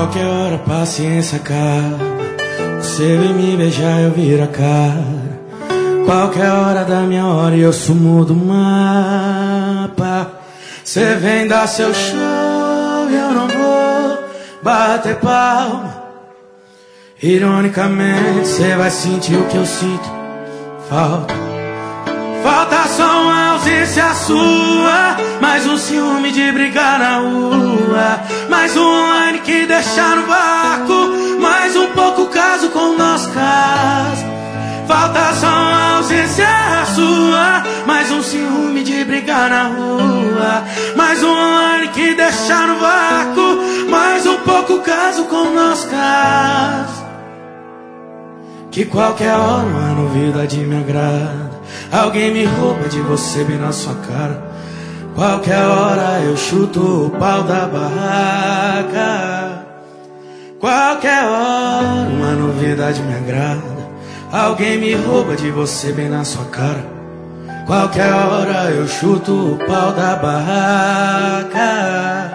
qualquer hora a paciência acaba. Você vem me beijar, eu viro a cara. Qualquer hora da minha hora e eu sumo do mapa. Você vem dar seu show e eu não vou bater palma. Ironicamente, você vai sentir o que eu sinto. Falta só uma ausência sua, mais um ciúme de brigar na rua, mais um online que deixar no vácuo, mais um pouco caso com o nosso caso. Falta só uma ausência sua, mais um ciúme de brigar na rua, mais um online que deixar no vácuo, mais um pouco caso com o nosso caso. Que qualquer hora uma novidade me agrada. Alguém me rouba de você bem na sua cara. Qualquer hora eu chuto o pau da barraca. Qualquer hora uma novidade me agrada. Alguém me rouba de você bem na sua cara. Qualquer hora eu chuto o pau da barraca.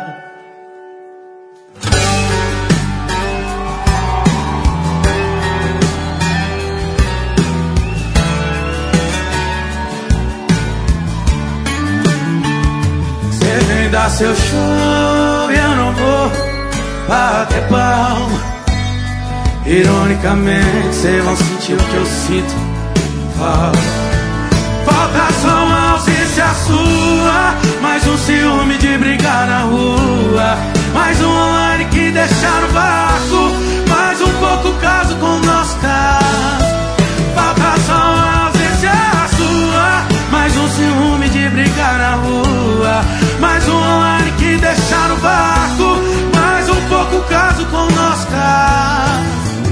Dá seu show e eu não vou bater palma. Ironicamente, cês vão sentir o que eu sinto. Falta só uma ausência sua, mais um ciúme de brigar na rua, mais um online que deixar no vácuo, mais um pouco caso com o nosso caso. Falta só uma ausência sua, mais um ciúme de brigar na rua, mais um online que deixar no vácuo, mais um pouco caso com o nosso caso.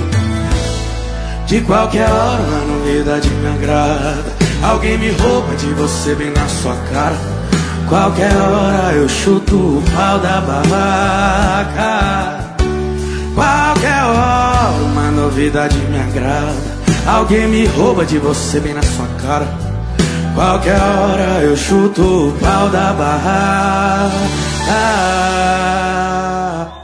De qualquer hora uma novidade me agrada. Alguém me rouba de você bem na sua cara. Qualquer hora eu chuto o pau da barraca. Qualquer hora uma novidade me agrada. Alguém me rouba de você bem na sua cara. Qualquer hora eu chuto o pau da barraca.